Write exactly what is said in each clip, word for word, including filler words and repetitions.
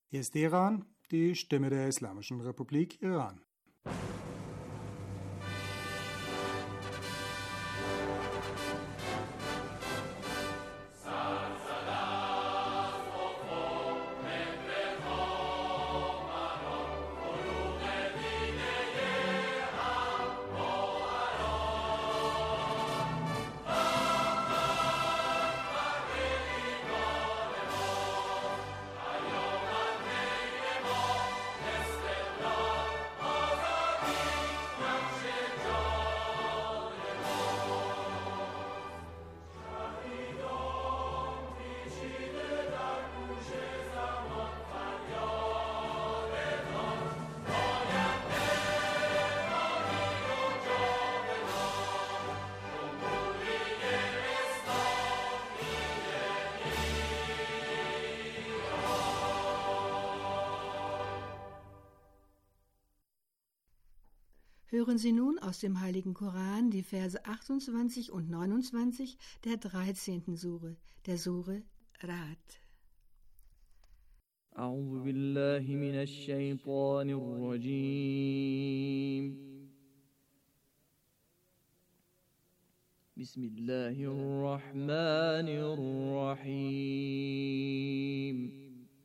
Hier ist Iran, die Stimme der Islamischen Republik Iran. Hören Sie nun aus dem Heiligen Koran die Verse achtundzwanzig und neunundzwanzig der dreizehnten Sure, der Sure Ra'd. أعوذ بالله من الشيطان الرجيم بسم الله الرحمن الرحيم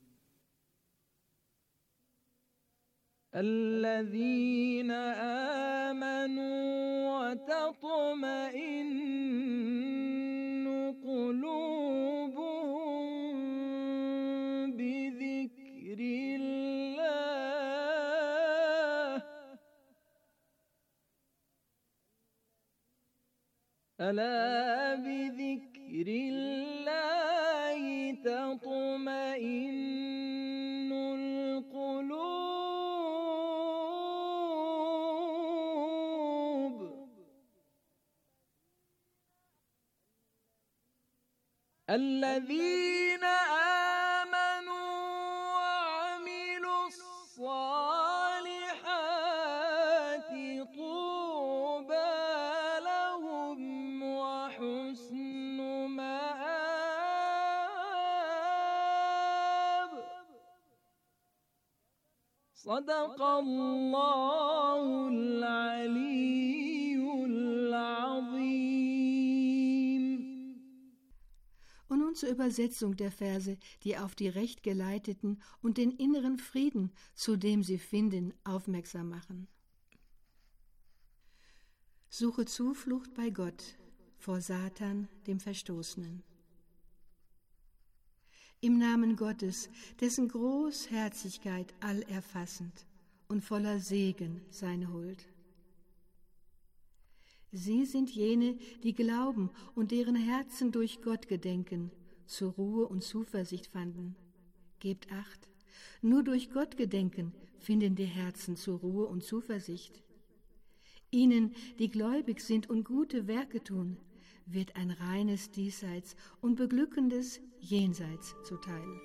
الذين آمنوا وتطمئن قلوبهم بذكر الله ألا بذكر الله تطمئن القلوب الذين آمنوا وعملوا الصالحات طوبى لهم وحسن مآب صدق الله العلي العظيم. Und nun zur Übersetzung der Verse, die auf die recht geleiteten und den inneren Frieden, zu dem sie finden, aufmerksam machen. Suche Zuflucht bei Gott vor Satan, dem Verstoßenen. Im Namen Gottes, dessen Großherzigkeit allerfassend und voller Segen seine Huld. Sie sind jene, die glauben und deren Herzen durch Gott gedenken, zur Ruhe und Zuversicht fanden. Gebt Acht, nur durch Gott gedenken finden die Herzen zur Ruhe und Zuversicht. Ihnen, die gläubig sind und gute Werke tun, wird ein reines Diesseits und beglückendes Jenseits zuteil.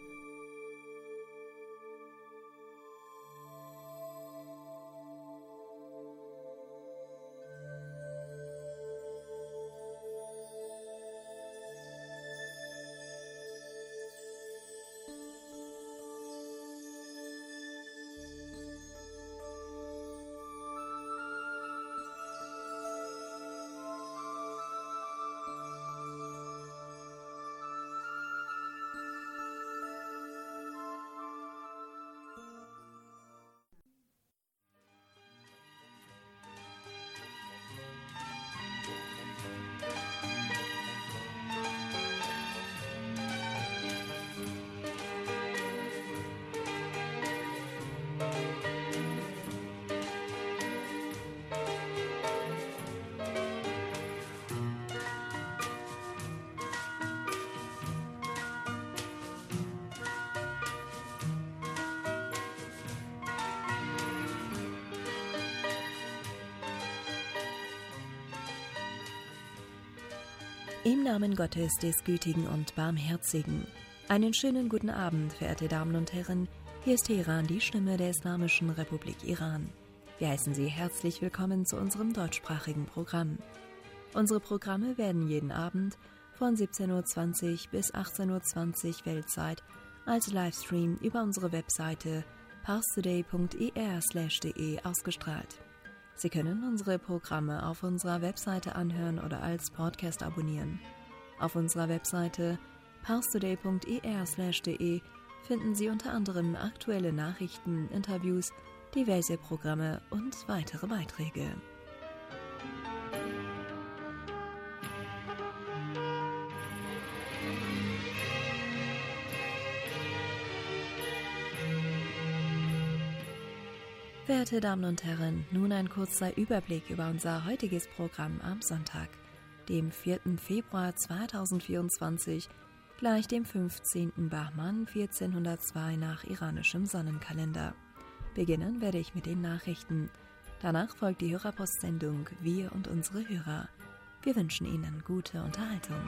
Im Namen Gottes, des Gütigen und Barmherzigen. Einen schönen guten Abend, verehrte Damen und Herren. Hier ist Teheran, die Stimme der Islamischen Republik Iran. Wir heißen Sie herzlich willkommen zu unserem deutschsprachigen Programm. Unsere Programme werden jeden Abend von siebzehn Uhr zwanzig bis achtzehn Uhr zwanzig Weltzeit als Livestream über unsere Webseite parstoday punkt e r slash de ausgestrahlt. Sie können unsere Programme auf unserer Webseite anhören oder als Podcast abonnieren. Auf unserer Webseite parstoday punkt e r slash de finden Sie unter anderem aktuelle Nachrichten, Interviews, diverse Programme und weitere Beiträge. Verehrte Damen und Herren, nun ein kurzer Überblick über unser heutiges Programm am Sonntag, dem vierten Februar zweitausendvierundzwanzig, gleich dem fünfzehnten Bahman vierzehnhundertzwei nach iranischem Sonnenkalender. Beginnen werde ich mit den Nachrichten. Danach folgt die Hörerpostsendung Wir und unsere Hörer. Wir wünschen Ihnen gute Unterhaltung.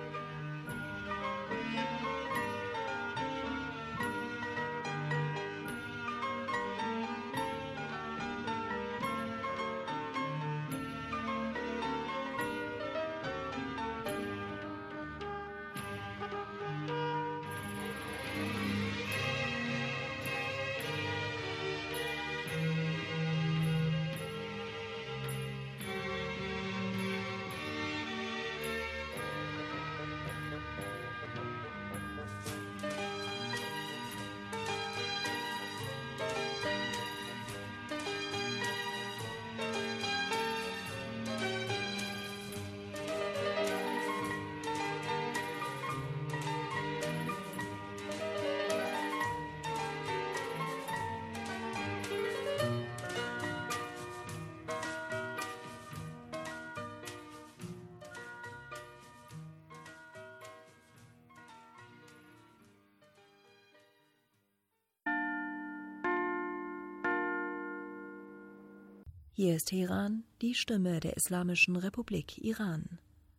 Hier ist Teheran, die Stimme der Islamischen Republik Iran.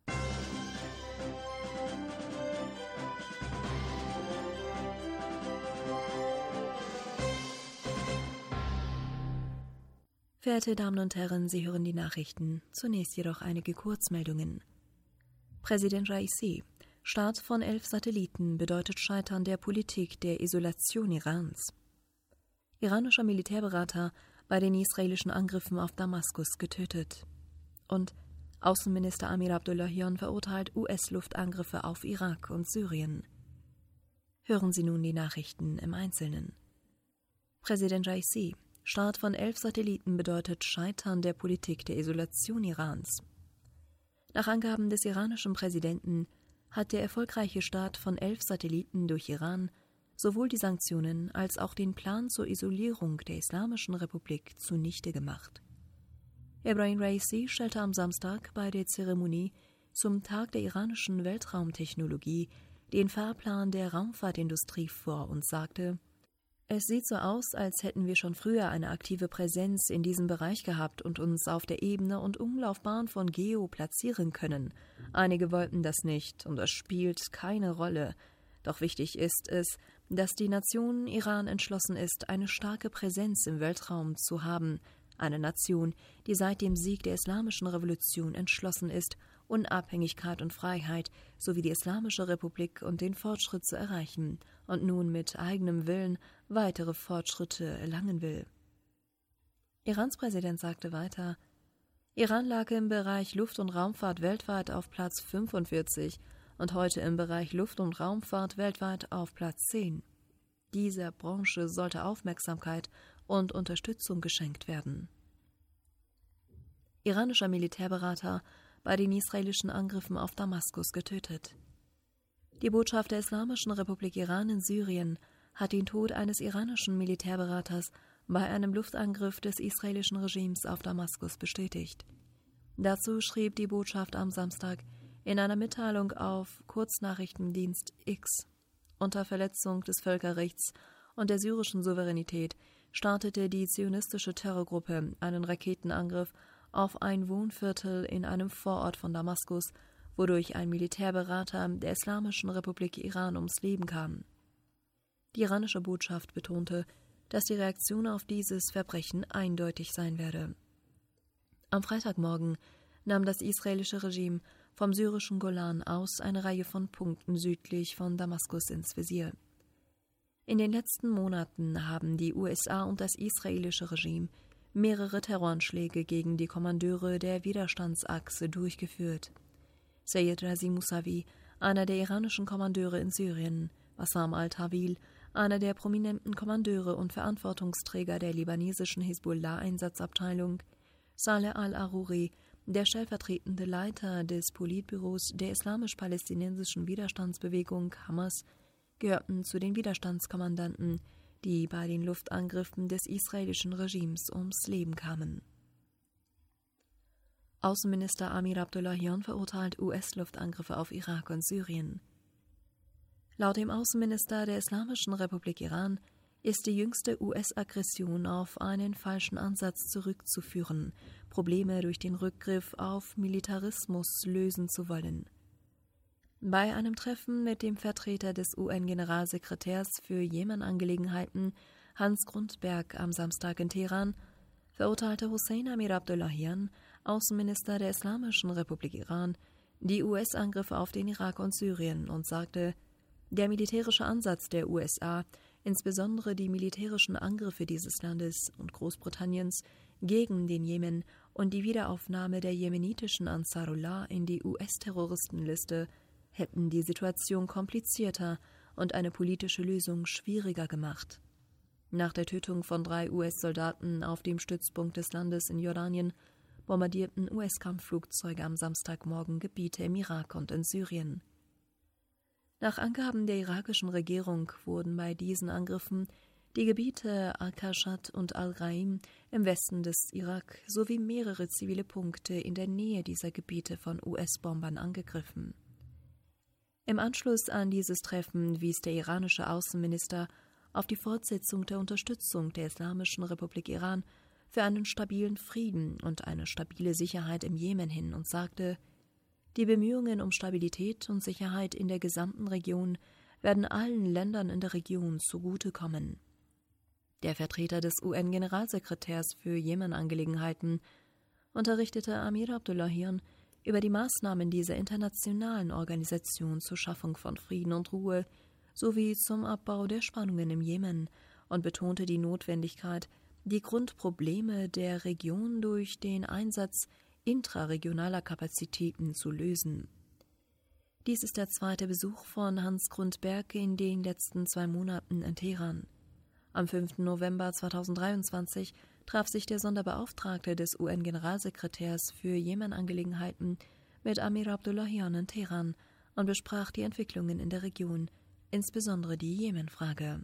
Verehrte Damen und Herren, Sie hören die Nachrichten. Zunächst jedoch einige Kurzmeldungen. Präsident Raisi: Start von elf Satelliten bedeutet Scheitern der Politik der Isolation Irans. Iranischer Militärberater bei den israelischen Angriffen auf Damaskus getötet. Und Außenminister Amir Abdullahian verurteilt U S-Luftangriffe auf Irak und Syrien. Hören Sie nun die Nachrichten im Einzelnen. Präsident Raisi: Start von elf Satelliten bedeutet Scheitern der Politik der Isolation Irans. Nach Angaben des iranischen Präsidenten hat der erfolgreiche Start von elf Satelliten durch Iran sowohl die Sanktionen als auch den Plan zur Isolierung der Islamischen Republik zunichte gemacht. Ebrahim Raisi stellte am Samstag bei der Zeremonie zum Tag der iranischen Weltraumtechnologie den Fahrplan der Raumfahrtindustrie vor und sagte: Es sieht so aus, als hätten wir schon früher eine aktive Präsenz in diesem Bereich gehabt und uns auf der Ebene und Umlaufbahn von Geo platzieren können. Einige wollten das nicht und das spielt keine Rolle. Doch wichtig ist es, dass die Nation Iran entschlossen ist, eine starke Präsenz im Weltraum zu haben. Eine Nation, die seit dem Sieg der Islamischen Revolution entschlossen ist, Unabhängigkeit und Freiheit sowie die Islamische Republik und den Fortschritt zu erreichen und nun mit eigenem Willen weitere Fortschritte erlangen will. Irans Präsident sagte weiter: Iran lag im Bereich Luft- und Raumfahrt weltweit auf Platz fünfundvierzig und heute im Bereich Luft- und Raumfahrt weltweit auf Platz zehn. Dieser Branche sollte Aufmerksamkeit und Unterstützung geschenkt werden. Iranischer Militärberater bei den israelischen Angriffen auf Damaskus getötet. Die Botschaft der Islamischen Republik Iran in Syrien hat den Tod eines iranischen Militärberaters bei einem Luftangriff des israelischen Regimes auf Damaskus bestätigt. Dazu schrieb die Botschaft am Samstag in einer Mitteilung auf Kurznachrichtendienst X: Unter Verletzung des Völkerrechts und der syrischen Souveränität startete die zionistische Terrorgruppe einen Raketenangriff auf ein Wohnviertel in einem Vorort von Damaskus, wodurch ein Militärberater der Islamischen Republik Iran ums Leben kam. Die iranische Botschaft betonte, dass die Reaktion auf dieses Verbrechen eindeutig sein werde. Am Freitagmorgen nahm das israelische Regime vom syrischen Golan aus eine Reihe von Punkten südlich von Damaskus ins Visier. In den letzten Monaten haben die U S A und das israelische Regime mehrere Terroranschläge gegen die Kommandeure der Widerstandsachse durchgeführt. Sayed Razi Mousavi, einer der iranischen Kommandeure in Syrien, Bassam al-Tawil, einer der prominenten Kommandeure und Verantwortungsträger der libanesischen Hisbollah-Einsatzabteilung, Saleh al-Aruri, der stellvertretende Leiter des Politbüros der islamisch-palästinensischen Widerstandsbewegung Hamas, gehörten zu den Widerstandskommandanten, die bei den Luftangriffen des israelischen Regimes ums Leben kamen. Außenminister Amir Abdullahian verurteilt U S-Luftangriffe auf Irak und Syrien. Laut dem Außenminister der Islamischen Republik Iran ist die jüngste U S-Aggression auf einen falschen Ansatz zurückzuführen, Probleme durch den Rückgriff auf Militarismus lösen zu wollen. Bei einem Treffen mit dem Vertreter des U N-Generalsekretärs für Jemen-Angelegenheiten, Hans Grundberg, am Samstag in Teheran, verurteilte Hossein Amir Abdullahian, Außenminister der Islamischen Republik Iran, die U S-Angriffe auf den Irak und Syrien und sagte, der militärische Ansatz der U S A, insbesondere die militärischen Angriffe dieses Landes und Großbritanniens gegen den Jemen und die Wiederaufnahme der jemenitischen Ansarullah in die U S-Terroristenliste, hätten die Situation komplizierter und eine politische Lösung schwieriger gemacht. Nach der Tötung von drei U S-Soldaten auf dem Stützpunkt des Landes in Jordanien bombardierten U S-Kampfflugzeuge am Samstagmorgen Gebiete im Irak und in Syrien. Nach Angaben der irakischen Regierung wurden bei diesen Angriffen die Gebiete Al-Kashat und Al-Raim im Westen des Irak sowie mehrere zivile Punkte in der Nähe dieser Gebiete von U S-Bombern angegriffen. Im Anschluss an dieses Treffen wies der iranische Außenminister auf die Fortsetzung der Unterstützung der Islamischen Republik Iran für einen stabilen Frieden und eine stabile Sicherheit im Jemen hin und sagte, die Bemühungen um Stabilität und Sicherheit in der gesamten Region werden allen Ländern in der Region zugutekommen. Der Vertreter des U N-Generalsekretärs für Jemen-Angelegenheiten unterrichtete Amir Abdullahian über die Maßnahmen dieser internationalen Organisation zur Schaffung von Frieden und Ruhe sowie zum Abbau der Spannungen im Jemen und betonte die Notwendigkeit, die Grundprobleme der Region durch den Einsatz intraregionaler Kapazitäten zu lösen. Dies ist der zweite Besuch von Hans Grundberg in den letzten zwei Monaten in Teheran. Am fünften November zweitausenddreiundzwanzig traf sich der Sonderbeauftragte des U N-Generalsekretärs für Jemen-Angelegenheiten mit Amir Abdullahian in Teheran und besprach die Entwicklungen in der Region, insbesondere die Jemen-Frage.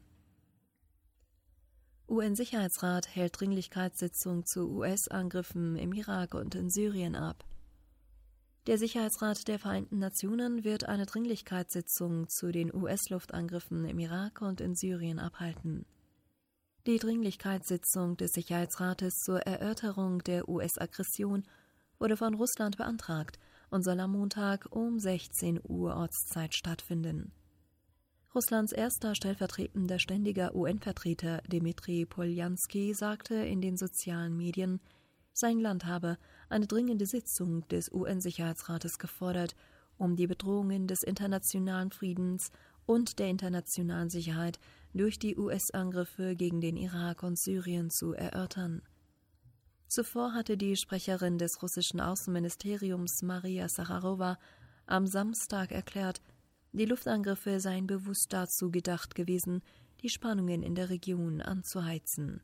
U N-Sicherheitsrat hält Dringlichkeitssitzung zu U S-Angriffen im Irak und in Syrien ab. Der Sicherheitsrat der Vereinten Nationen wird eine Dringlichkeitssitzung zu den U S-Luftangriffen im Irak und in Syrien abhalten. Die Dringlichkeitssitzung des Sicherheitsrates zur Erörterung der U S-Aggression wurde von Russland beantragt und soll am Montag um sechzehn Uhr Ortszeit stattfinden. Russlands erster stellvertretender ständiger U N-Vertreter Dmitri Poljanski sagte in den sozialen Medien, sein Land habe eine dringende Sitzung des U N-Sicherheitsrates gefordert, um die Bedrohungen des internationalen Friedens und der internationalen Sicherheit durch die U S-Angriffe gegen den Irak und Syrien zu erörtern. Zuvor hatte die Sprecherin des russischen Außenministeriums Maria Sacharowa am Samstag erklärt, die Luftangriffe seien bewusst dazu gedacht gewesen, die Spannungen in der Region anzuheizen.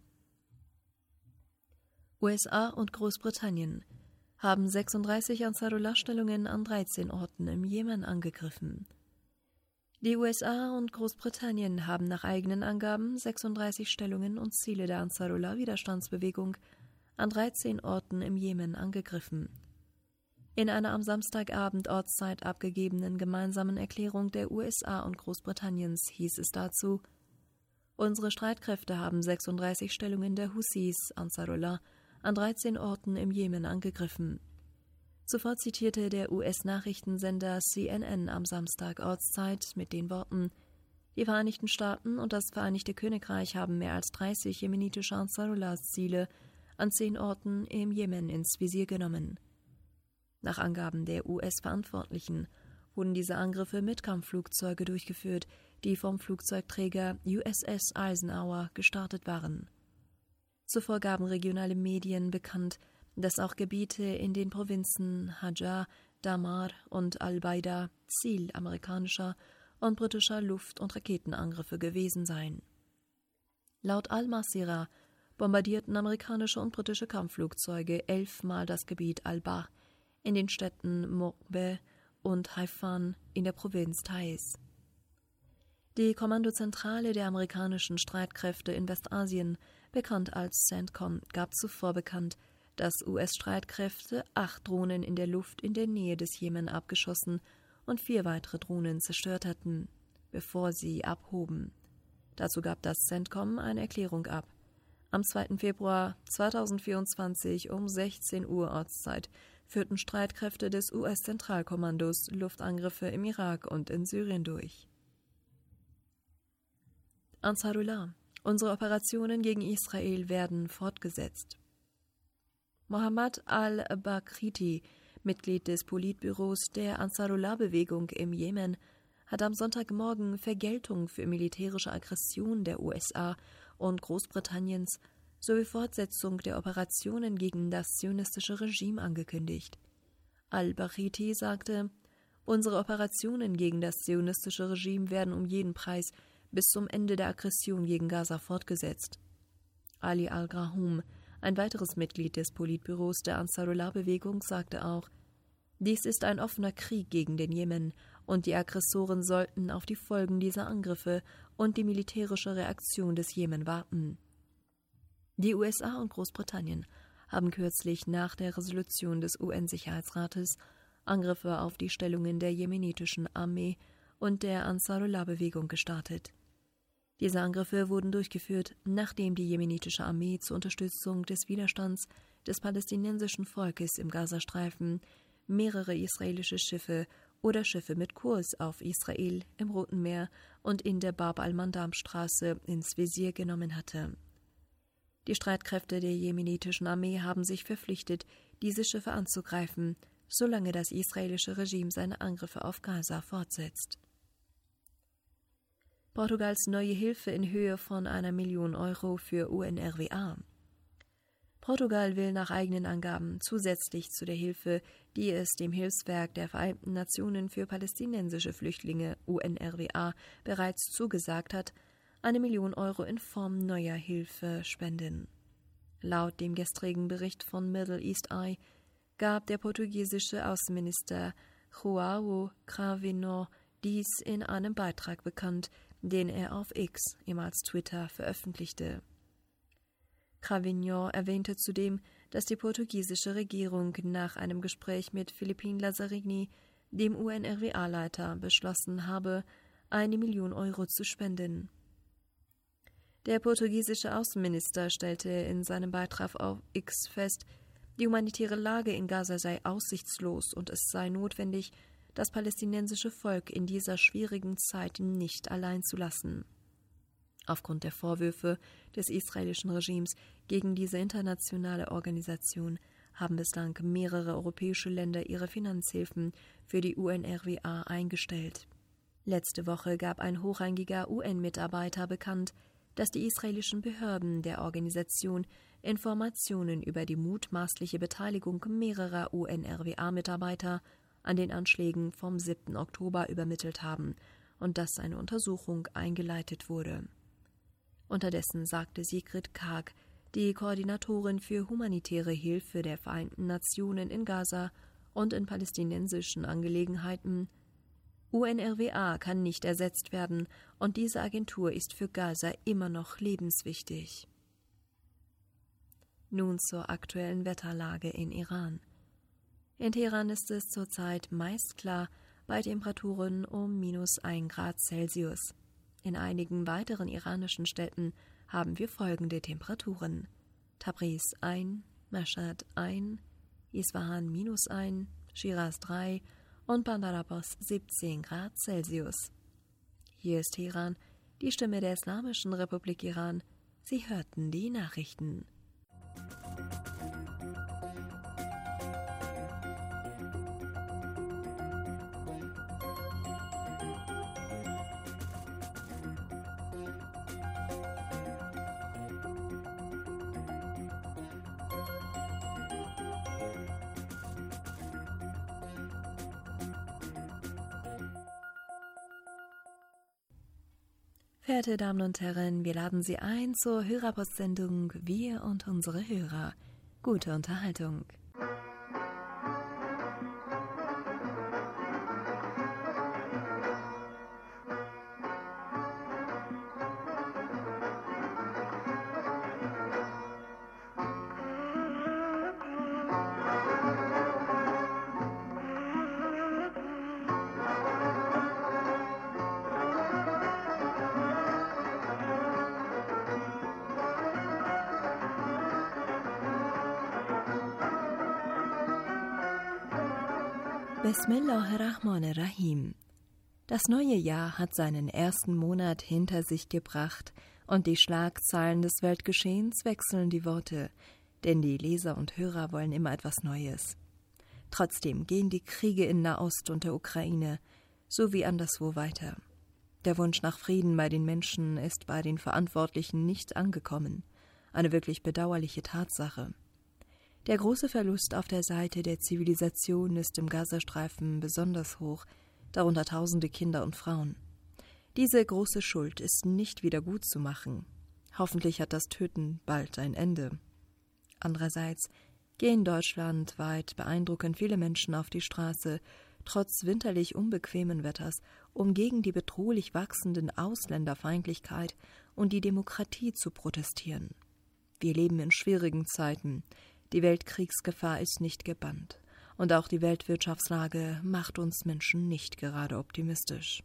U S A und Großbritannien haben sechsunddreißig Ansarullah-Stellungen an dreizehn Orten im Jemen angegriffen. Die U S A und Großbritannien haben nach eigenen Angaben sechsunddreißig Stellungen und Ziele der Ansarullah-Widerstandsbewegung an dreizehn Orten im Jemen angegriffen. In einer am Samstagabend Ortszeit abgegebenen gemeinsamen Erklärung der U S A und Großbritanniens hieß es dazu, unsere Streitkräfte haben sechsunddreißig Stellungen der Husis, Ansarullah, an dreizehn Orten im Jemen angegriffen. Zuvor zitierte der U S-Nachrichtensender C N N am Samstag Ortszeit mit den Worten, die Vereinigten Staaten und das Vereinigte Königreich haben mehr als dreißig jemenitische Ansarullah-Ziele an zehn Orten im Jemen ins Visier genommen. Nach Angaben der U S-Verantwortlichen wurden diese Angriffe mit Kampfflugzeuge durchgeführt, die vom Flugzeugträger U S S Eisenhower gestartet waren. Zuvor gaben regionale Medien bekannt, dass auch Gebiete in den Provinzen Hajar, Damar und Al-Baida Ziel amerikanischer und britischer Luft- und Raketenangriffe gewesen seien. Laut Al-Masira bombardierten amerikanische und britische Kampfflugzeuge elfmal das Gebiet Al-Bah in den Städten Mokbe und Haifan in der Provinz Taiz. Die Kommandozentrale der amerikanischen Streitkräfte in Westasien, bekannt als CENTCOM, gab zuvor bekannt, dass U S-Streitkräfte acht Drohnen in der Luft in der Nähe des Jemen abgeschossen und vier weitere Drohnen zerstört hatten, bevor sie abhoben. Dazu gab das CENTCOM eine Erklärung ab. Am zweiten Februar zweitausendvierundzwanzig um sechzehn Uhr Ortszeit führten Streitkräfte des U S-Zentralkommandos Luftangriffe im Irak und in Syrien durch. Ansarullah. Unsere Operationen gegen Israel werden fortgesetzt. Mohammad al-Bakriti, Mitglied des Politbüros der Ansarullah-Bewegung im Jemen, hat am Sonntagmorgen Vergeltung für militärische Aggression der U S A und Großbritanniens sowie Fortsetzung der Operationen gegen das zionistische Regime angekündigt. Al-Bakriti sagte, unsere Operationen gegen das zionistische Regime werden um jeden Preis bis zum Ende der Aggression gegen Gaza fortgesetzt. Ali al-Grahum, ein weiteres Mitglied des Politbüros der Ansarullah-Bewegung, sagte auch, dies ist ein offener Krieg gegen den Jemen und die Aggressoren sollten auf die Folgen dieser Angriffe und die militärische Reaktion des Jemen warten. Die U S A und Großbritannien haben kürzlich nach der Resolution des U N-Sicherheitsrates Angriffe auf die Stellungen der jemenitischen Armee und der Ansarullah-Bewegung gestartet. Diese Angriffe wurden durchgeführt, nachdem die jemenitische Armee zur Unterstützung des Widerstands des palästinensischen Volkes im Gazastreifen mehrere israelische Schiffe oder Schiffe mit Kurs auf Israel im Roten Meer und in der Bab al-Mandab-Straße ins Visier genommen hatte. Die Streitkräfte der jemenitischen Armee haben sich verpflichtet, diese Schiffe anzugreifen, solange das israelische Regime seine Angriffe auf Gaza fortsetzt. Portugals neue Hilfe in Höhe von einer Million Euro für U N R W A. Portugal will nach eigenen Angaben zusätzlich zu der Hilfe, die es dem Hilfswerk der Vereinten Nationen für palästinensische Flüchtlinge U N R W A bereits zugesagt hat, eine Million Euro in Form neuer Hilfe spenden. Laut dem gestrigen Bericht von Middle East Eye gab der portugiesische Außenminister João Cravinho dies in einem Beitrag bekannt, den er auf X, ehemals Twitter, veröffentlichte. Cravinho erwähnte zudem, dass die portugiesische Regierung nach einem Gespräch mit Philippine Lazzarini, dem U N R W A-Leiter, beschlossen habe, eine Million Euro zu spenden. Der portugiesische Außenminister stellte in seinem Beitrag auf X fest, die humanitäre Lage in Gaza sei aussichtslos und es sei notwendig, das palästinensische Volk in dieser schwierigen Zeit nicht allein zu lassen. Aufgrund der Vorwürfe des israelischen Regimes gegen diese internationale Organisation haben bislang mehrere europäische Länder ihre Finanzhilfen für die U N R W A eingestellt. Letzte Woche gab ein hochrangiger U N-Mitarbeiter bekannt, dass die israelischen Behörden der Organisation Informationen über die mutmaßliche Beteiligung mehrerer U N R W A-Mitarbeiter an den Anschlägen vom siebten Oktober übermittelt haben und dass eine Untersuchung eingeleitet wurde. Unterdessen sagte Sigrid Kaag, die Koordinatorin für humanitäre Hilfe der Vereinten Nationen in Gaza und in palästinensischen Angelegenheiten, U N R W A kann nicht ersetzt werden und diese Agentur ist für Gaza immer noch lebenswichtig. Nun zur aktuellen Wetterlage in Iran. In Teheran ist es zurzeit meist klar bei Temperaturen um minus ein Grad Celsius. In einigen weiteren iranischen Städten haben wir folgende Temperaturen: Tabriz ein, Mashhad ein, Isfahan minus ein, Shiraz drei und Bandar Abbas siebzehn Grad Celsius. Hier ist Teheran, die Stimme der Islamischen Republik Iran. Sie hörten die Nachrichten. Verehrte Damen und Herren, wir laden Sie ein zur Hörerpostsendung Wir und unsere Hörer. Gute Unterhaltung. Bismillahirrahmanirrahim. Das neue Jahr hat seinen ersten Monat hinter sich gebracht und die Schlagzeilen des Weltgeschehens wechseln die Worte, denn die Leser und Hörer wollen immer etwas Neues. Trotzdem gehen die Kriege in Nahost und der Ukraine sowie anderswo weiter. Der Wunsch nach Frieden bei den Menschen ist bei den Verantwortlichen nicht angekommen, eine wirklich bedauerliche Tatsache. Der große Verlust auf der Seite der Zivilisation ist im Gazastreifen besonders hoch, darunter tausende Kinder und Frauen. Diese große Schuld ist nicht wieder gut zu machen. Hoffentlich hat das Töten bald ein Ende. Andererseits gehen deutschlandweit beeindruckend viele Menschen auf die Straße, trotz winterlich unbequemen Wetters, um gegen die bedrohlich wachsenden Ausländerfeindlichkeit und die Demokratie zu protestieren. Wir leben in schwierigen Zeiten. Die Weltkriegsgefahr ist nicht gebannt. Und auch die Weltwirtschaftslage macht uns Menschen nicht gerade optimistisch.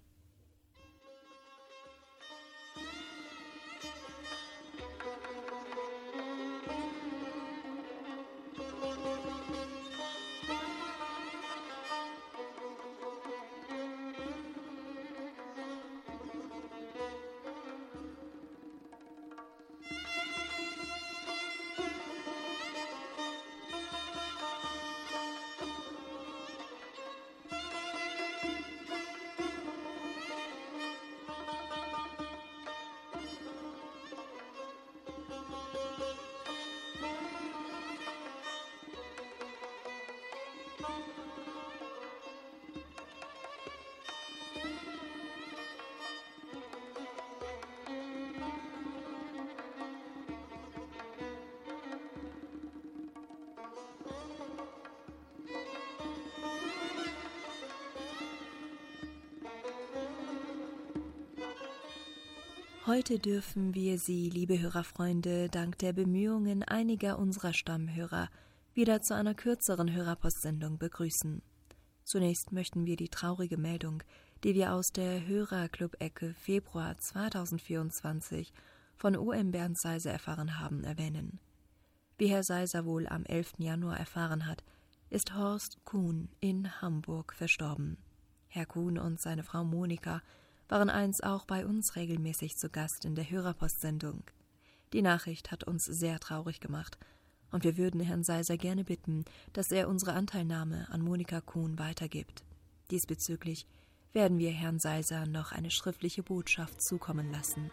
Heute dürfen wir Sie, liebe Hörerfreunde, dank der Bemühungen einiger unserer Stammhörer wieder zu einer kürzeren Hörerpostsendung begrüßen. Zunächst möchten wir die traurige Meldung, die wir aus der Hörerclub-Ecke Februar zweitausendvierundzwanzig von O M Bernd Seiser erfahren haben, erwähnen. Wie Herr Seiser wohl am elften Januar erfahren hat, ist Horst Kuhn in Hamburg verstorben. Herr Kuhn und seine Frau Monika waren einst auch bei uns regelmäßig zu Gast in der Hörerpostsendung. Die Nachricht hat uns sehr traurig gemacht und wir würden Herrn Seiser gerne bitten, dass er unsere Anteilnahme an Monika Kuhn weitergibt. Diesbezüglich werden wir Herrn Seiser noch eine schriftliche Botschaft zukommen lassen.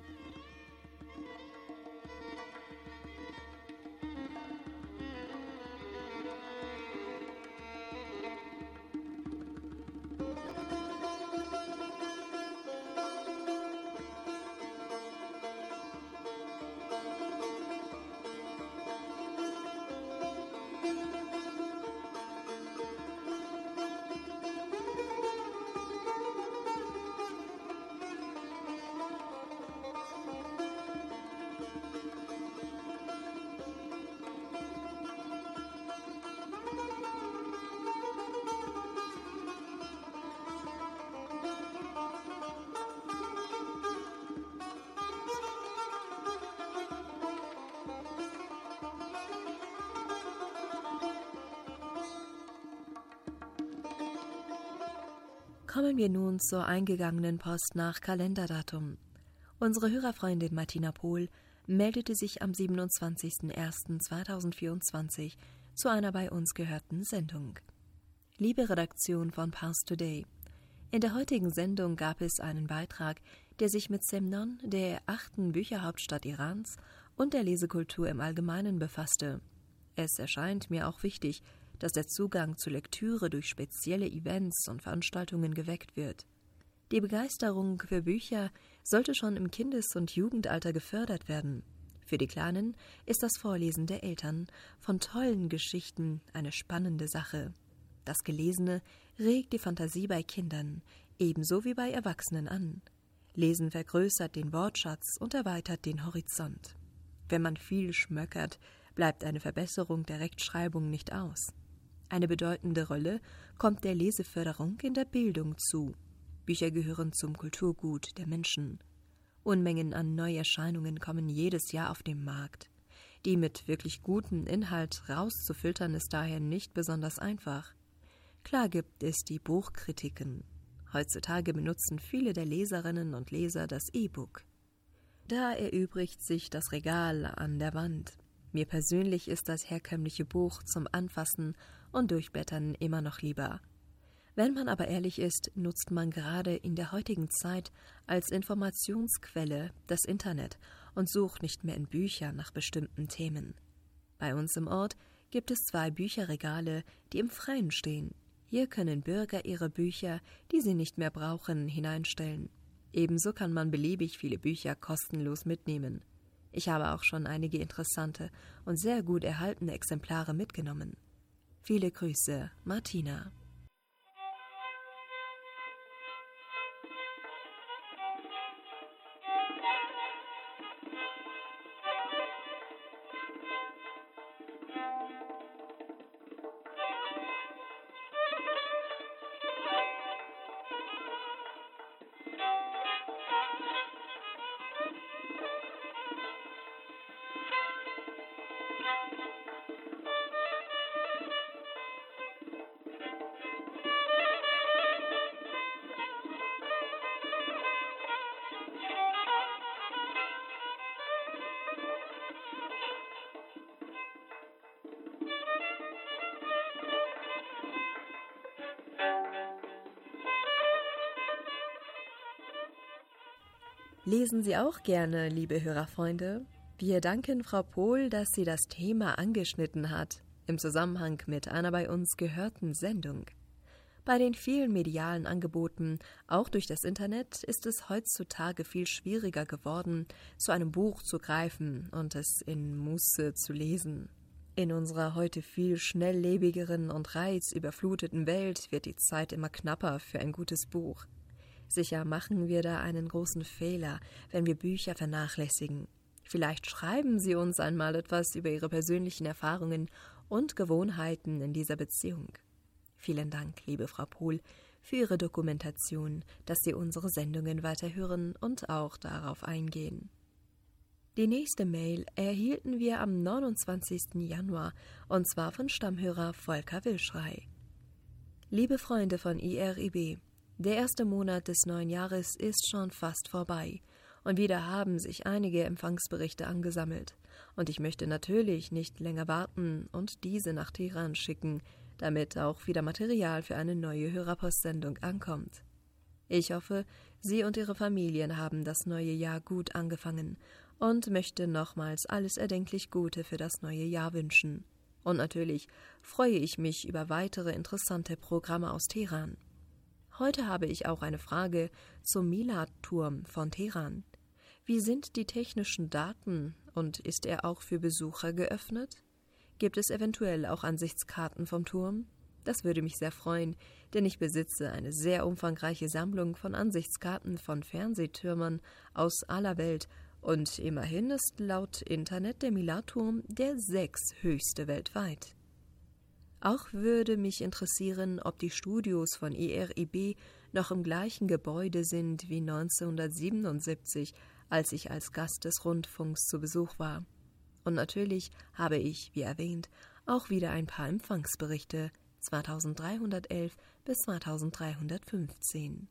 Kommen wir nun zur eingegangenen Post nach Kalenderdatum. Unsere Hörerfreundin Martina Pohl meldete sich am siebenundzwanzigsten ersten zweitausendvierundzwanzig zu einer bei uns gehörten Sendung. Liebe Redaktion von Pars Today, in der heutigen Sendung gab es einen Beitrag, der sich mit Semnon, der achten Bücherhauptstadt Irans, und der Lesekultur im Allgemeinen befasste. Es erscheint mir auch wichtig, dass der Zugang zur Lektüre durch spezielle Events und Veranstaltungen geweckt wird. Die Begeisterung für Bücher sollte schon im Kindes- und Jugendalter gefördert werden. Für die Kleinen ist das Vorlesen der Eltern von tollen Geschichten eine spannende Sache. Das Gelesene regt die Fantasie bei Kindern, ebenso wie bei Erwachsenen an. Lesen vergrößert den Wortschatz und erweitert den Horizont. Wenn man viel schmökert, bleibt eine Verbesserung der Rechtschreibung nicht aus. Eine bedeutende Rolle kommt der Leseförderung in der Bildung zu. Bücher gehören zum Kulturgut der Menschen. Unmengen an Neuerscheinungen kommen jedes Jahr auf den Markt. Die mit wirklich gutem Inhalt rauszufiltern ist daher nicht besonders einfach. Klar gibt es die Buchkritiken. Heutzutage benutzen viele der Leserinnen und Leser das E-Book. Da erübrigt sich das Regal an der Wand. Mir persönlich ist das herkömmliche Buch zum Anfassen und Durchblättern immer noch lieber. Wenn man aber ehrlich ist, nutzt man gerade in der heutigen Zeit als Informationsquelle das Internet und sucht nicht mehr in Büchern nach bestimmten Themen. Bei uns im Ort gibt es zwei Bücherregale, die im Freien stehen. Hier können Bürger ihre Bücher, die sie nicht mehr brauchen, hineinstellen. Ebenso kann man beliebig viele Bücher kostenlos mitnehmen. Ich habe auch schon einige interessante und sehr gut erhaltene Exemplare mitgenommen. Viele Grüße, Martina. Lesen Sie auch gerne, liebe Hörerfreunde? Wir danken Frau Pohl, dass sie das Thema angeschnitten hat, im Zusammenhang mit einer bei uns gehörten Sendung. Bei den vielen medialen Angeboten, auch durch das Internet, ist es heutzutage viel schwieriger geworden, zu einem Buch zu greifen und es in Muße zu lesen. In unserer heute viel schnelllebigeren und reizüberfluteten Welt wird die Zeit immer knapper für ein gutes Buch. Sicher machen wir da einen großen Fehler, wenn wir Bücher vernachlässigen. Vielleicht schreiben Sie uns einmal etwas über Ihre persönlichen Erfahrungen und Gewohnheiten in dieser Beziehung. Vielen Dank, liebe Frau Pohl, für Ihre Dokumentation, dass Sie unsere Sendungen weiterhören und auch darauf eingehen. Die nächste Mail erhielten wir am neunundzwanzigsten Januar, und zwar von Stammhörer Volker Wilschrei. Liebe Freunde von I R I B, der erste Monat des neuen Jahres ist schon fast vorbei und wieder haben sich einige Empfangsberichte angesammelt. Und ich möchte natürlich nicht länger warten und diese nach Teheran schicken, damit auch wieder Material für eine neue Hörerpostsendung ankommt. Ich hoffe, Sie und Ihre Familien haben das neue Jahr gut angefangen und möchte nochmals alles erdenklich Gute für das neue Jahr wünschen. Und natürlich freue ich mich über weitere interessante Programme aus Teheran. Heute habe ich auch eine Frage zum Milad-Turm von Teheran. Wie sind die technischen Daten und ist er auch für Besucher geöffnet? Gibt es eventuell auch Ansichtskarten vom Turm? Das würde mich sehr freuen, denn ich besitze eine sehr umfangreiche Sammlung von Ansichtskarten von Fernsehtürmern aus aller Welt und immerhin ist laut Internet der Milad-Turm der sechsthöchste weltweit. Auch würde mich interessieren, ob die Studios von I R I B noch im gleichen Gebäude sind wie neunzehnhundertsiebenundsiebzig, als ich als Gast des Rundfunks zu Besuch war. Und natürlich habe ich, wie erwähnt, auch wieder ein paar Empfangsberichte zweitausenddreihundertelf bis zweitausenddreihundertfünfzehn.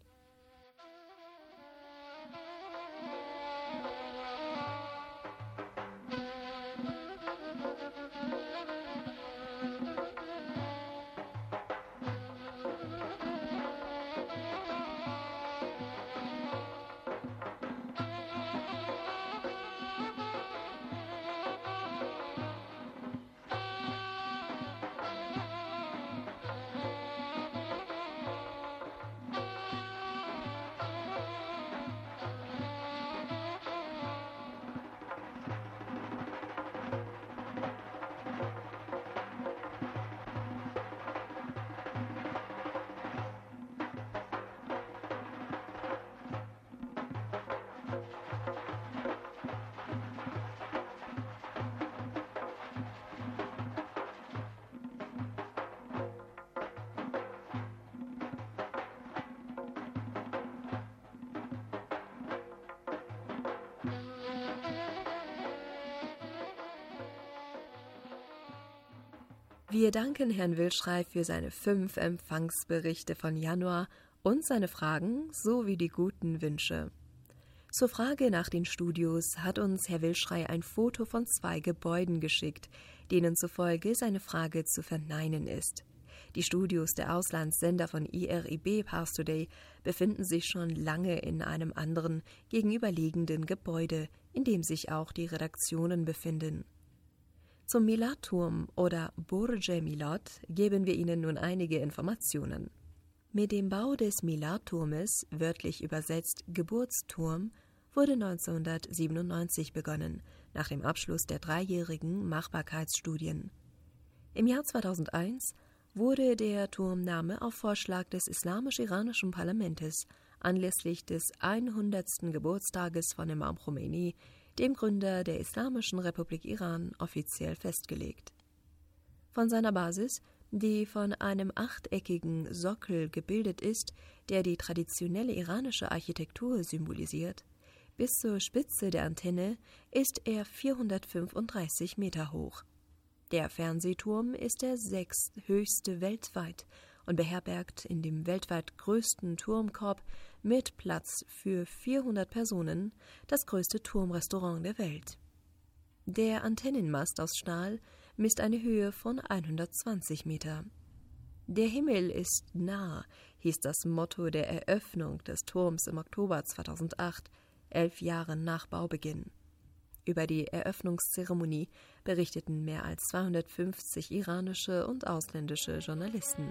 Wir danken Herrn Wilschrei für seine fünf Empfangsberichte von Januar und seine Fragen sowie die guten Wünsche. Zur Frage nach den Studios hat uns Herr Wilschrei ein Foto von zwei Gebäuden geschickt, denen zufolge seine Frage zu verneinen ist. Die Studios der Auslandssender von I R I B Pars Today befinden sich schon lange in einem anderen, gegenüberliegenden Gebäude, in dem sich auch die Redaktionen befinden. Zum Milad-Turm oder Burj Milad geben wir Ihnen nun einige Informationen. Mit dem Bau des Milad-Turmes, wörtlich übersetzt Geburtsturm, wurde neunzehnhundertsiebenundneunzig begonnen, nach dem Abschluss der dreijährigen Machbarkeitsstudien. Im Jahr zweitausendeins wurde der Turmname auf Vorschlag des islamisch-iranischen Parlaments anlässlich des hundertsten Geburtstages von Imam Khomeini, dem Gründer der Islamischen Republik Iran, offiziell festgelegt. Von seiner Basis, die von einem achteckigen Sockel gebildet ist, der die traditionelle iranische Architektur symbolisiert, bis zur Spitze der Antenne ist er vierhundertfünfunddreißig Meter hoch. Der Fernsehturm ist der sechsthöchste weltweit und beherbergt in dem weltweit größten Turmkorb mit Platz für vierhundert Personen das größte Turmrestaurant der Welt. Der Antennenmast aus Stahl misst eine Höhe von hundertzwanzig Meter. Der Himmel ist nah, hieß das Motto der Eröffnung des Turms im Oktober zweitausendacht, elf Jahre nach Baubeginn. Über die Eröffnungszeremonie berichteten mehr als zweihundertfünfzig iranische und ausländische Journalisten.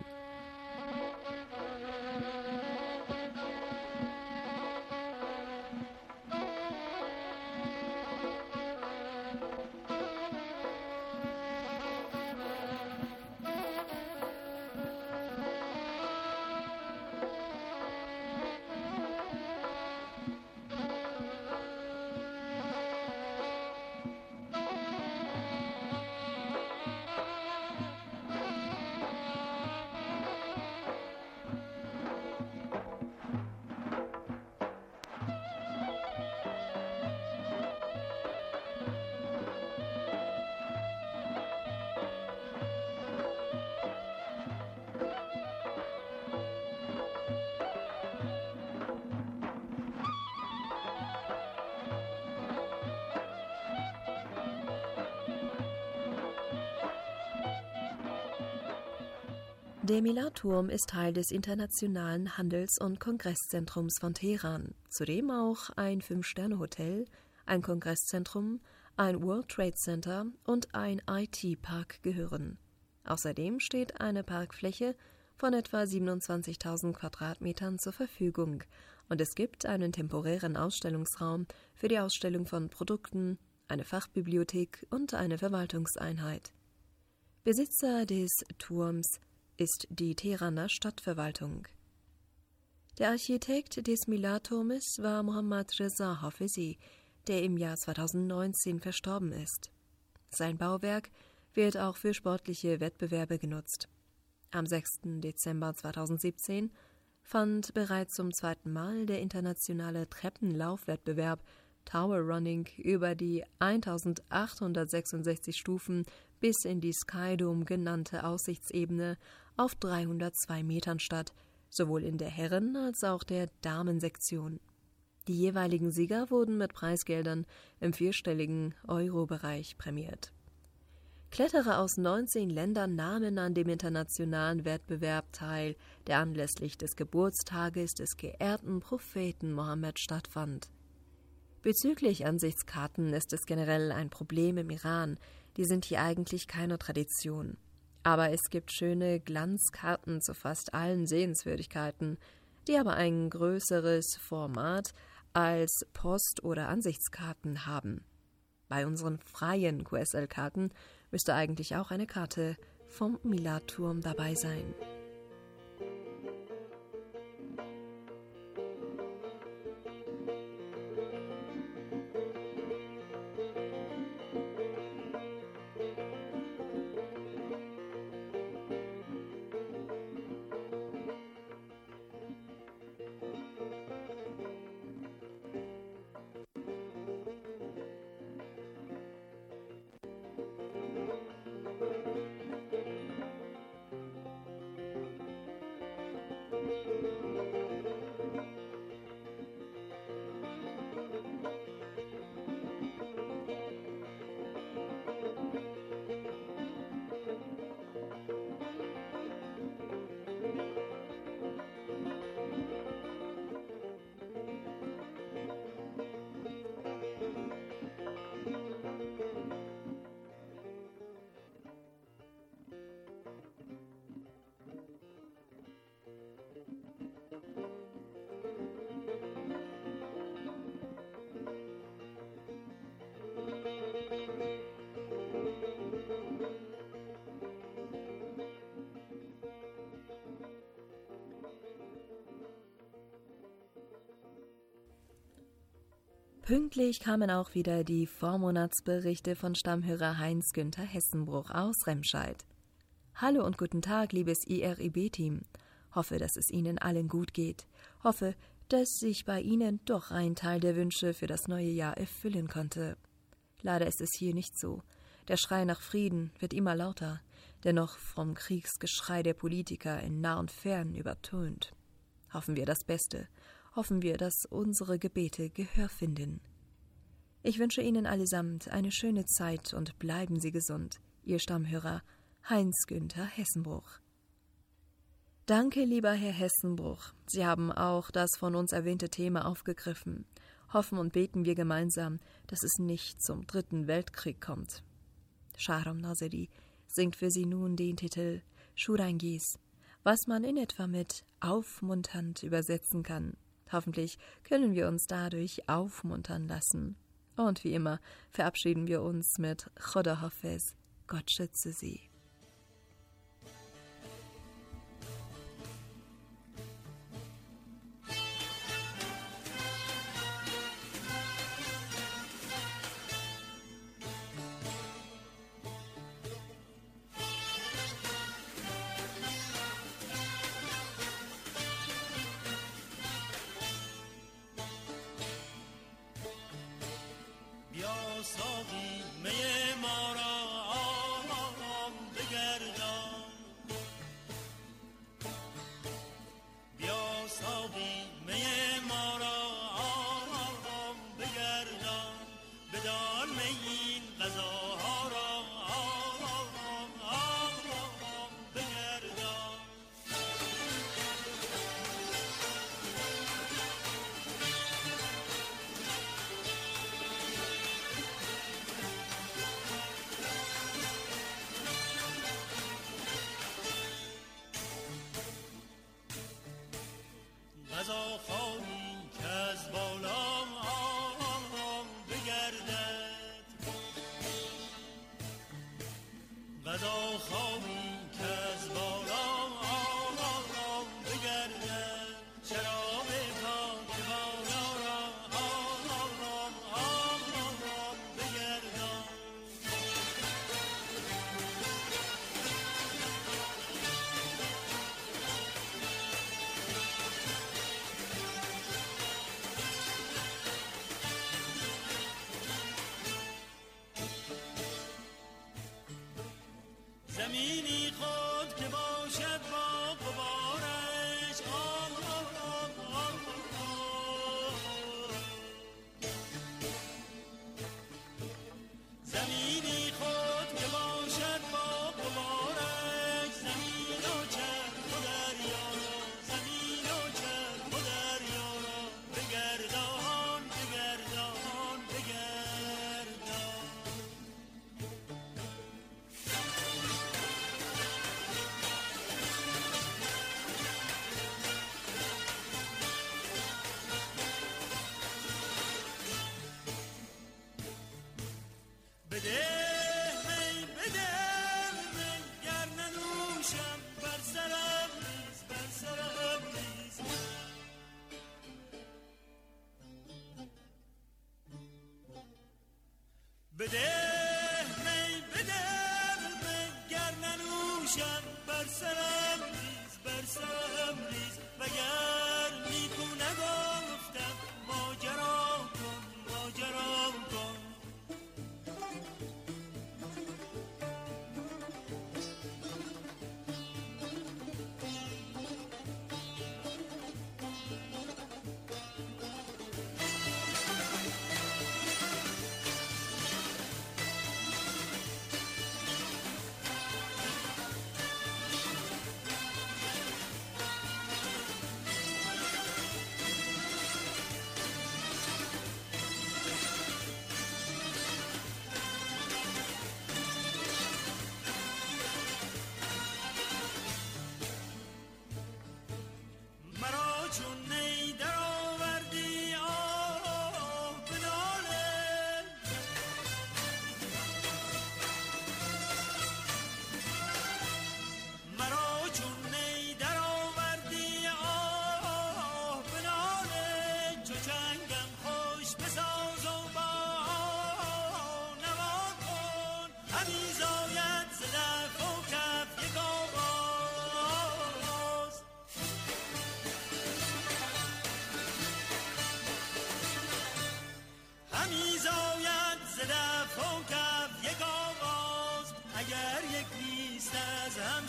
Der Milad-Turm ist Teil des Internationalen Handels- und Kongresszentrums von Teheran, zudem auch ein Fünf-Sterne-Hotel, ein Kongresszentrum, ein World Trade Center und ein I T-Park gehören. Außerdem steht eine Parkfläche von etwa siebenundzwanzigtausend Quadratmetern zur Verfügung und es gibt einen temporären Ausstellungsraum für die Ausstellung von Produkten, eine Fachbibliothek und eine Verwaltungseinheit. Besitzer des Turms ist die Teheraner Stadtverwaltung. Der Architekt des Milad-Turmes war Mohammad Reza Hafezi, der im Jahr zweitausendneunzehn verstorben ist. Sein Bauwerk wird auch für sportliche Wettbewerbe genutzt. Am sechsten Dezember zweitausendsiebzehn fand bereits zum zweiten Mal der internationale Treppenlaufwettbewerb Tower Running über die eintausendachthundertsechsundsechzig Stufen bis in die Sky Dome genannte Aussichtsebene auf dreihundertzwei Metern statt, sowohl in der Herren- als auch der Damensektion. Die jeweiligen Sieger wurden mit Preisgeldern im vierstelligen Euro-Bereich prämiert. Kletterer aus neunzehn Ländern nahmen an dem internationalen Wettbewerb teil, der anlässlich des Geburtstages des geehrten Propheten Mohammed stattfand. Bezüglich Ansichtskarten ist es generell ein Problem im Iran, die sind hier eigentlich keine Tradition. Aber es gibt schöne Glanzkarten zu fast allen Sehenswürdigkeiten, die aber ein größeres Format als Post- oder Ansichtskarten haben. Bei unseren freien Q S L-Karten müsste eigentlich auch eine Karte vom Milad-Turm dabei sein. Pünktlich kamen auch wieder die Vormonatsberichte von Stammhörer Heinz-Günther Hessenbruch aus Remscheid. Hallo und guten Tag, liebes I R I B-Team. Hoffe, dass es Ihnen allen gut geht. Hoffe, dass sich bei Ihnen doch ein Teil der Wünsche für das neue Jahr erfüllen konnte. Leider ist es hier nicht so. Der Schrei nach Frieden wird immer lauter, dennoch vom Kriegsgeschrei der Politiker in nah und fern übertönt. Hoffen wir das Beste. Hoffen wir, dass unsere Gebete Gehör finden. Ich wünsche Ihnen allesamt eine schöne Zeit und bleiben Sie gesund. Ihr Stammhörer Heinz-Günther Hessenbruch. Danke, lieber Herr Hessenbruch. Sie haben auch das von uns erwähnte Thema aufgegriffen. Hoffen und beten wir gemeinsam, dass es nicht zum Dritten Weltkrieg kommt. Shahram Nazeri singt für Sie nun den Titel Shurangis, was man in etwa mit aufmunternd übersetzen kann. Hoffentlich können wir uns dadurch aufmuntern lassen. Und wie immer verabschieden wir uns mit Khoda Hafez, Gott schütze Sie. ساقی می ما را آرام بگردان بیا ساقی می ما را آرام بگردان بدان می این غذاها را آرام آرام بگردان غذا خواهی که از بالا آرام بگردد غذا خواهی که از بالا آرام بگردد شراب پاک بالا را آرام آرام بگردان زمینی خود که باشد با غبارش آه آه آه آه زمینی خود که باشد با غبارش زمین و چرخ و دریا زمین و چرخ و دریا بگردان بگردان بگردان بده می بده می گر ننوشم بر سرم ریز بر سرم ریز بده می بده می گر ننوشم بر سرم ریز بر سرم ریز وگر نیکو نگفتم ماجرا کن ماجرا کن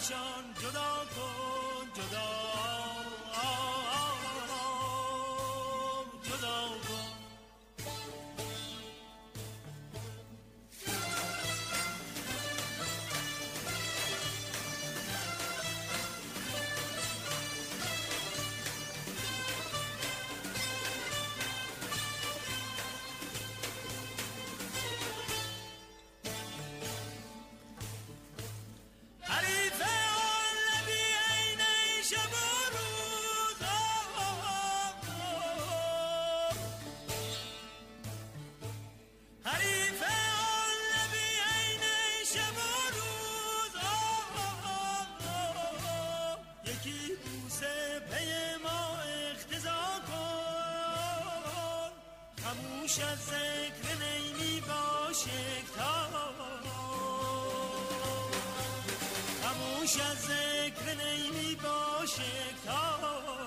ازشان جدا کن جدا جدا کن. خاموش از ذکر نیمی باش یکتا، خاموش از ذکر نیمی باش یکتا،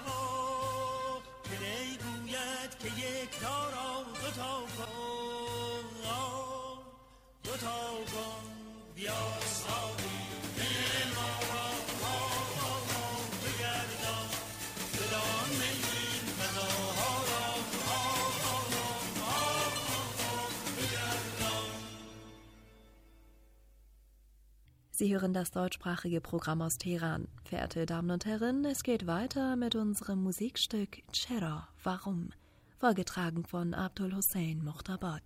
که نی گوید که یکتا را دوتا کن دوتا کن. بیا ساقی دل ما را بگردان، بدان میین فضاها را Sie hören das deutschsprachige Programm aus Teheran. Verehrte Damen und Herren, es geht weiter mit unserem Musikstück Chera, Warum? Vorgetragen von Abdul Hussein Muhtabad.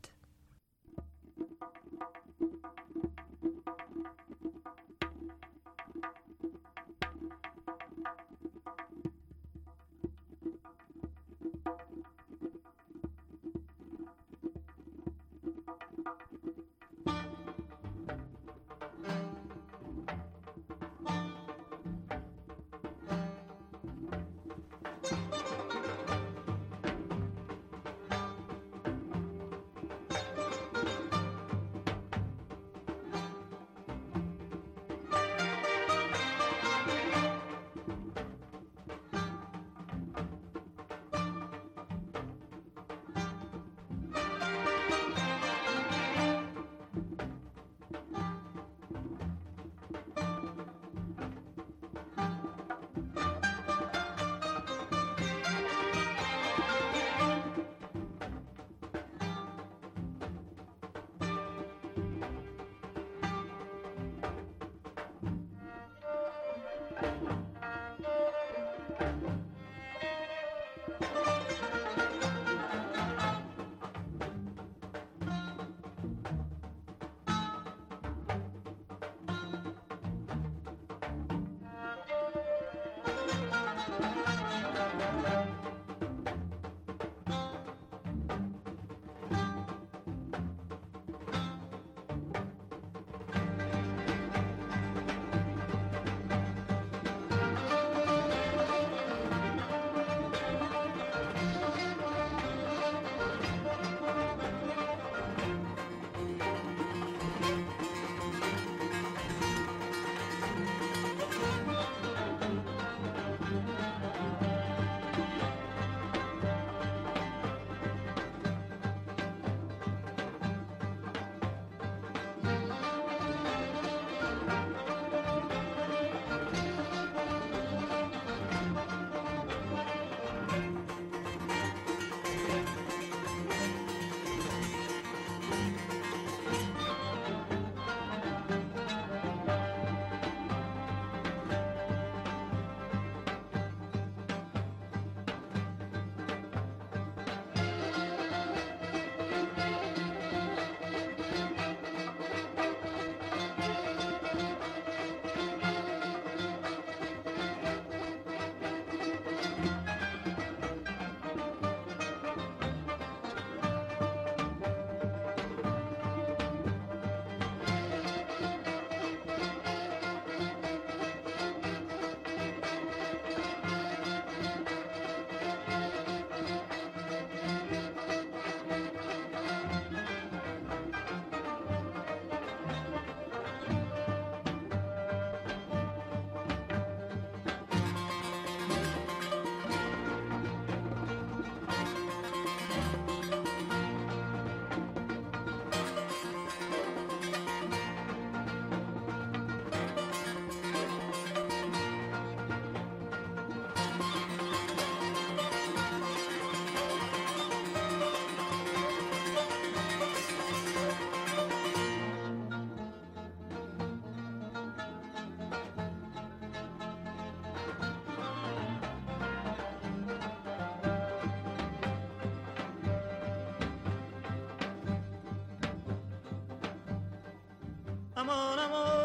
امان امان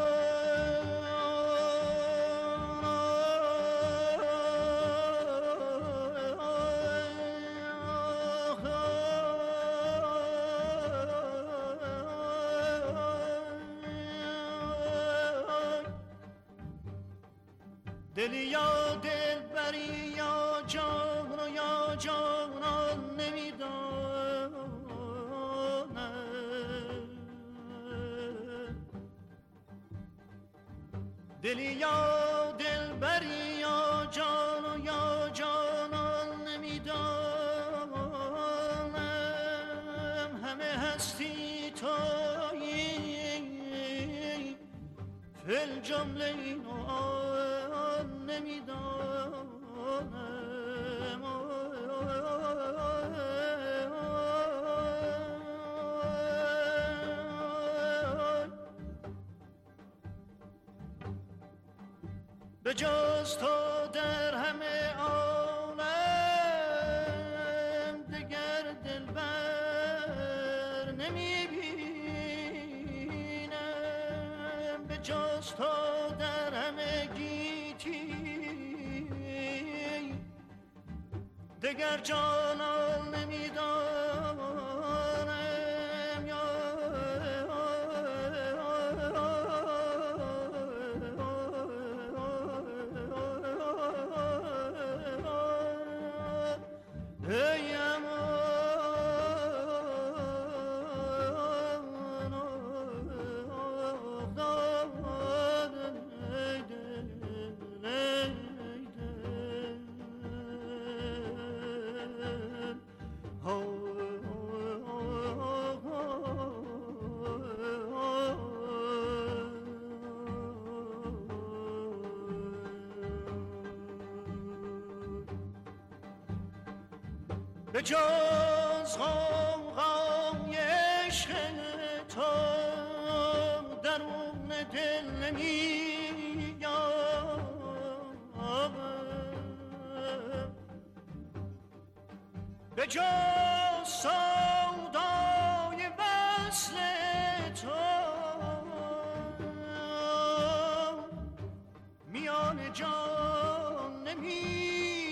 دلی یا دل بری یا جان و یا جانان نمیدانم دلی یا دل بری یا جان و یا جانان نمیدانم همه هستی تویی فی الجمله این و آن نمیدانم به جز تو در همه عالم دگر دلبر نمیبینم به جز تو در همه گیتی دگر جانان نمیدانم به جز غوغای عشق تو درون دل نمی‌یابم به جز سودای وصل تو میان جان نمی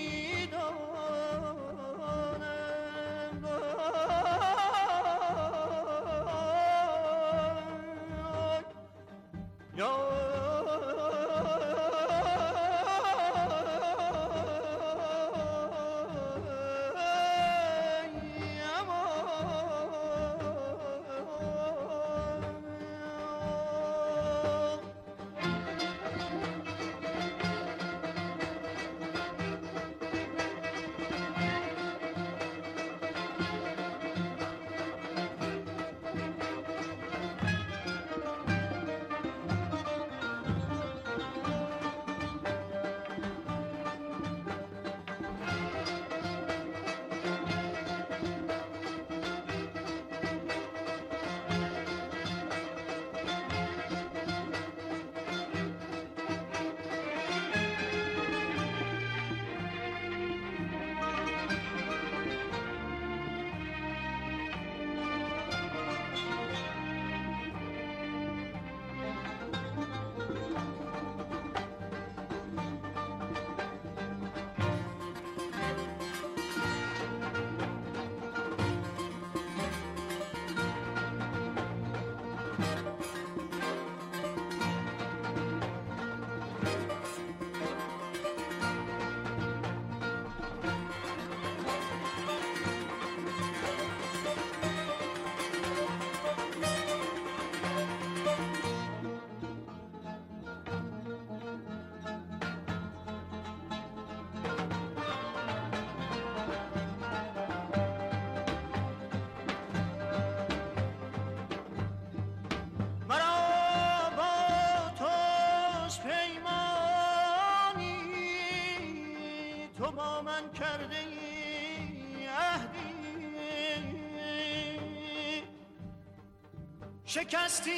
شکستی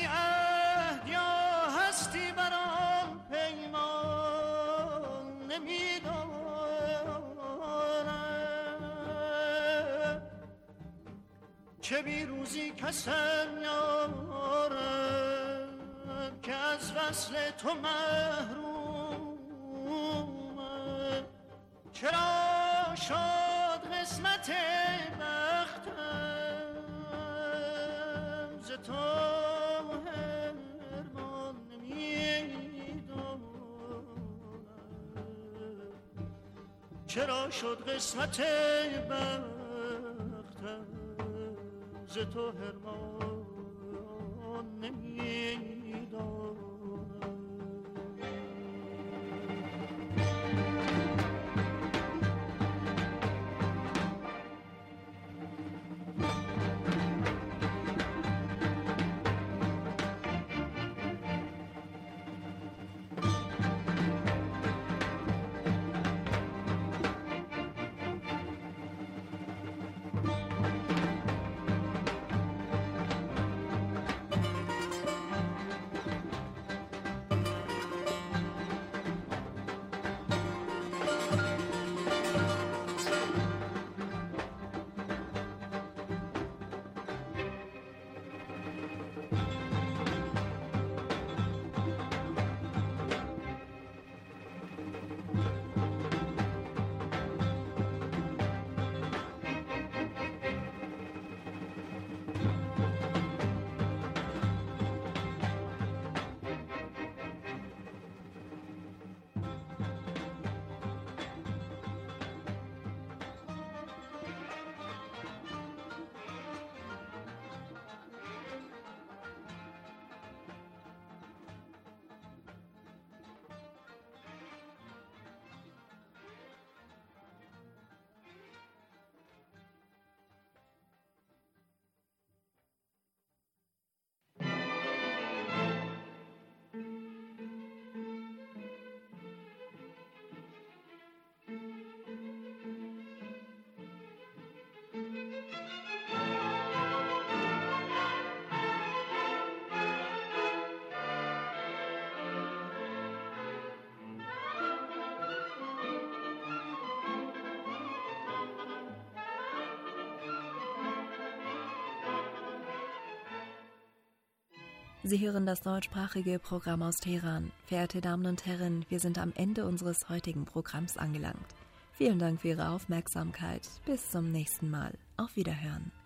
عهد یا هستی بر آن پیمان نمیدانم چه بیروزی کسم یارم از وصل تو محرومم، چرا شد قسمت بختم ز تو هرمان نمیدانم، چرا شد قسمت بختم ز تو هرمان نمیدانم. Sie hören das deutschsprachige Programm aus Teheran. Verehrte Damen und Herren, wir sind am Ende unseres heutigen Programms angelangt. Vielen Dank für Ihre Aufmerksamkeit. Bis zum nächsten Mal. Auf Wiederhören.